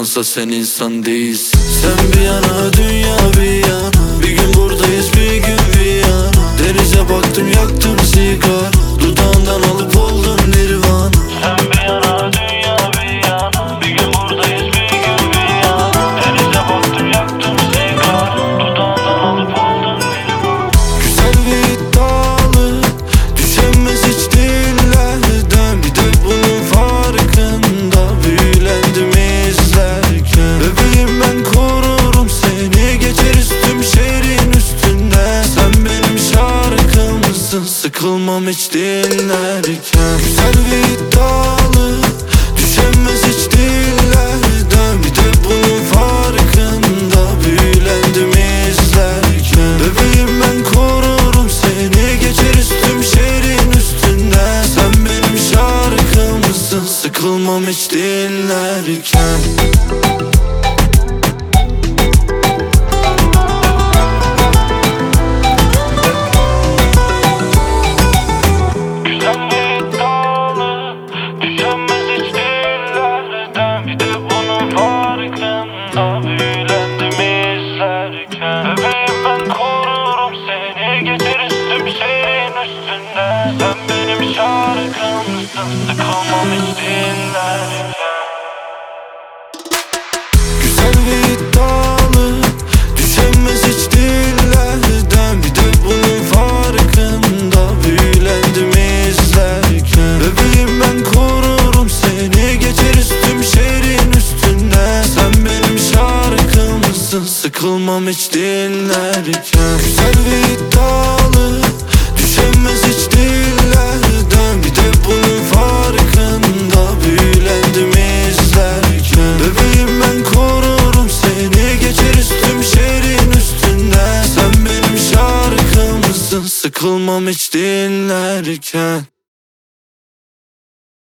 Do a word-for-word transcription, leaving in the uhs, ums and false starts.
insansa sen insan değilsin. Sen bir yana dünya bir yana, bir gün buradayız bir gün bir yana. Denize baktım yaktım sigara, dudağından alıp oldum nirvana. Sen bir yana dünya bir yana, bir gün buradayız bir gün bir yana. Denize baktım yaktım sigara, dudağından alıp oldum nirvana. Güzel ve iddialı, düşenmez hiç dillerden. Bir de bunun farkında, büyülendim izlerken. Bebeğim ben korurum seni, geçeriz tüm şehrin üstünden. Sen benim şarkımsın, sıkılmam hiç dinlerken. Güzel ve iddialı, düşenmez hiç dillerden. Bir de bunun farkında, büyülendim izlerken. Bebeğim ben korurum seni, geçeriz tüm şehrin üstünden. Sen benim şarkımsın, sıkılmam hiç dinlerken. Güzel ve iddialı, düşenmez hiç dillerden. Bir de bunun farkında, büyülendim izlerken. Bebeğim ben korurum seni, geçeriz tüm şehrin üstünden. Sen benim şarkımsın, sıkılmam hiç dinlerken. Güzel ve iddialı, düşenmez hiç dillerden. Bir de bunun farkında, büyülendim izlerken. Bebeğim ben korurum seni, geçeriz tüm şehrin üstünden. Sen benim şarkımsın, sıkılmam hiç dinlerken. Güzel ve iddialı, düşenmez hiç dillerden. Bir de bunun farkında, büyülendim izlerken. Bebeğim ben korurum seni, geçeriz tüm şehrin üstünden. Sen benim şarkımsın, sıkılmam hiç dinlerken.